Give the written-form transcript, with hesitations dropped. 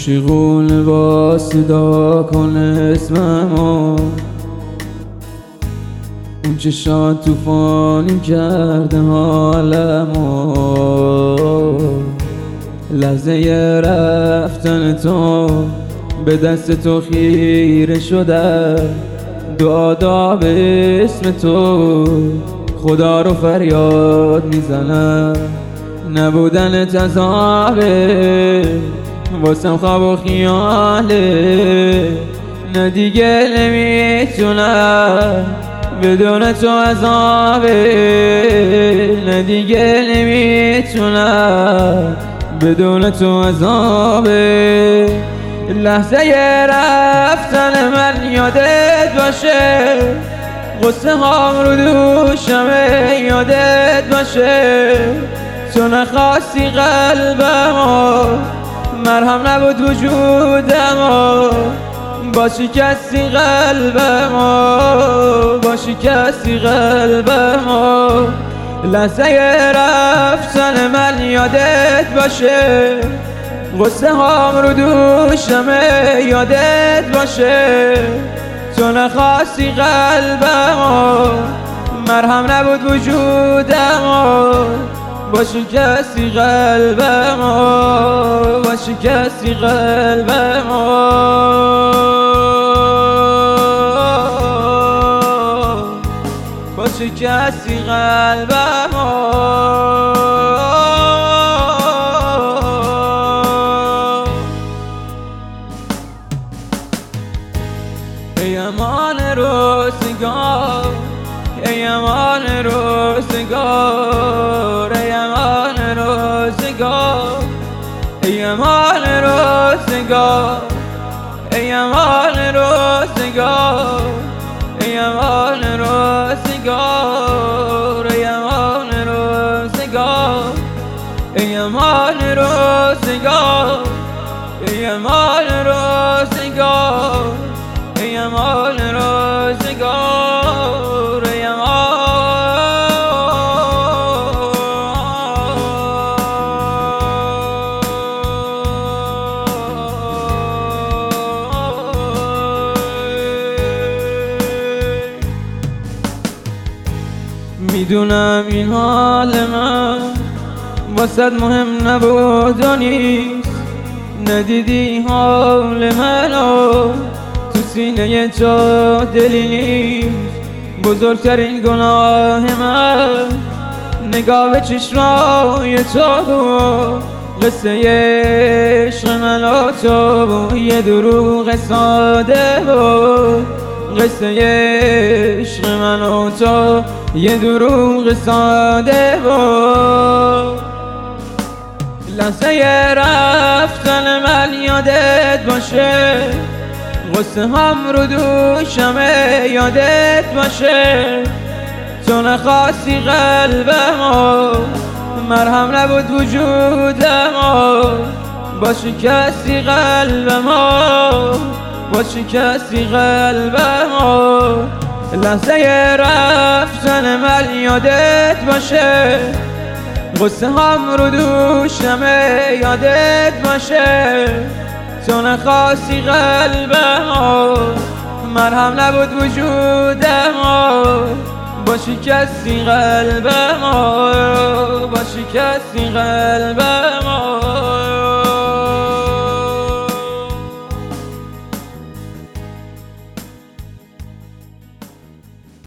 عاشقون با صدا کن اسممو، اون چشات توفانی کرده حالمو. لحظه رفتن تو به دست تو خیره شده، دعا به اسم تو خدا رو فریاد میزنم. نبودن عذابه واسم خواب و خیاله، نه دیگه نمیتونم بدون تو عذابه، نه دیگه نمیتونم بدون تو عذابه. لحظه رفتن من یادت باشه، غصه هام رو دوشمه یادت باشه. تو نخواستی قلبمو، مرهم نبود وجودمو، با شکستی قلبمو، با شکستی قلبمو. لحظه رفتن من یادت باشه، غصه هام رو دوشمه یادت باشه. تو نخواستی قلبمو، مرهم نبود وجودمو، با شکستی قلبمو، با شکستی قلبمو. با شکستی قلبمو. ای امان روزگار، ای امان روزگار، ای امان روزگار، ای امان روزگار، ای امان روزگار، ای امان روزگار، ای امان روزگار، ای امان روزگار، ای امان روزگار، ای امان روزگار، ای میدونم این حال من واسد مهم نبود و نیست، ندیدی حال منو، تو سینه جا دلی نیست. بزرگترین گناه من نگاه به چشمای تو بود، قصه عشق من و تو بود یه دروغ ساده بود، قصه عشق من و تو یه دروغ ساده بود. لحظه رفتن من یادت باشه، غصه هم رو دوشمه یادت باشه. تو نخواستی قلبمو، مرهم نبود وجودمو، با شکستی قلبمو، با شکستی قلبمو. لحظه رفتن من یادت باشه، غصه هم رو دوشمه یادت باشه. تو نخواستی قلبمو، مرهم نبود وجودمو، با شکستی قلبمو، با شکستی قلبمو.